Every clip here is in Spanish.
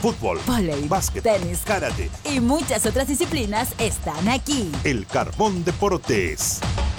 Fútbol, vóley, básquet, tenis, karate y muchas otras disciplinas están aquí. El Carbón Deportes.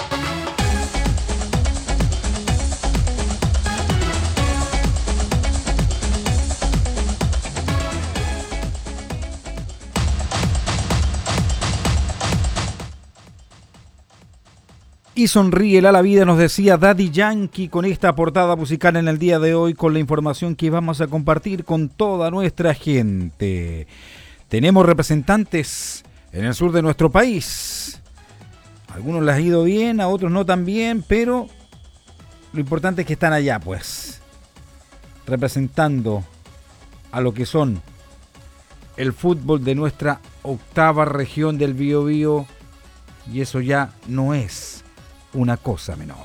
Y sonríe la vida, nos decía Daddy Yankee con esta portada musical en el día de hoy, con la información que vamos a compartir con toda nuestra gente. Tenemos representantes en el sur de nuestro país. A algunos les ha ido bien, a otros no tan bien, pero lo importante es que están allá, pues, representando a lo que son el fútbol de nuestra octava región del Biobío, y eso ya no es una cosa menor.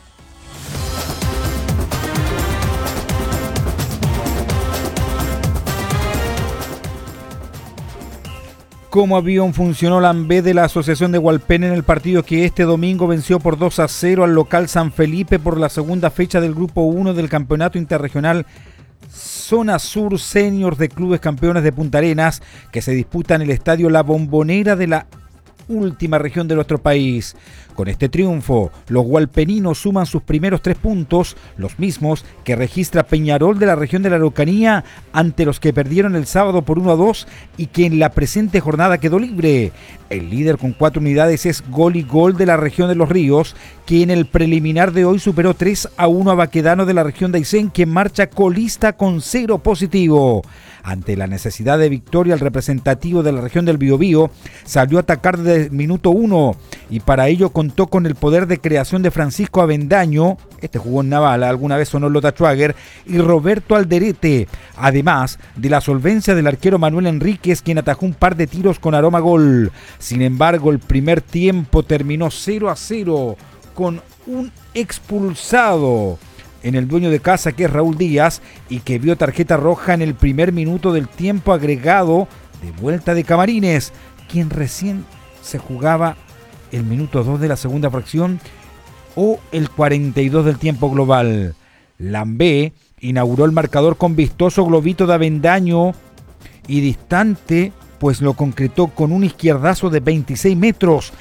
Como avión funcionó la ANB de la Asociación de Hualpén en el partido que este domingo venció por 2-0 al local San Felipe por la segunda fecha del Grupo 1 del Campeonato Interregional Zona Sur Senior de Clubes Campeones de Punta Arenas, que se disputa en el estadio La Bombonera de la última región de nuestro país. Con este triunfo, los hualpeninos suman sus primeros 3 puntos, los mismos que registra Peñarol de la región de la Araucanía, ante los que perdieron el sábado por 1-2 y que en la presente jornada quedó libre. El líder con 4 unidades es Gol y Gol de la región de Los Ríos, que en el preliminar de hoy superó 3-1 a Baquedano de la región de Aysén, que marcha colista con 0 positivo. Ante la necesidad de victoria, el representativo de la región del Biobío salió a atacar desde el minuto 1 y para ello contó con el poder de creación de Francisco Avendaño, este jugó en Naval, alguna vez sonó Lota Schwager, y Roberto Alderete, además de la solvencia del arquero Manuel Enríquez, quien atajó un par de tiros con aroma gol. Sin embargo, el primer tiempo terminó 0-0 con un expulsado en el dueño de casa, que es Raúl Díaz, y que vio tarjeta roja en el primer minuto del tiempo agregado de vuelta de Camarines, quien recién se jugaba el minuto 2 de la segunda fracción o el 42 del tiempo global. Lambé inauguró el marcador con vistoso globito de Avendaño y distante, pues lo concretó con un izquierdazo de 26 metros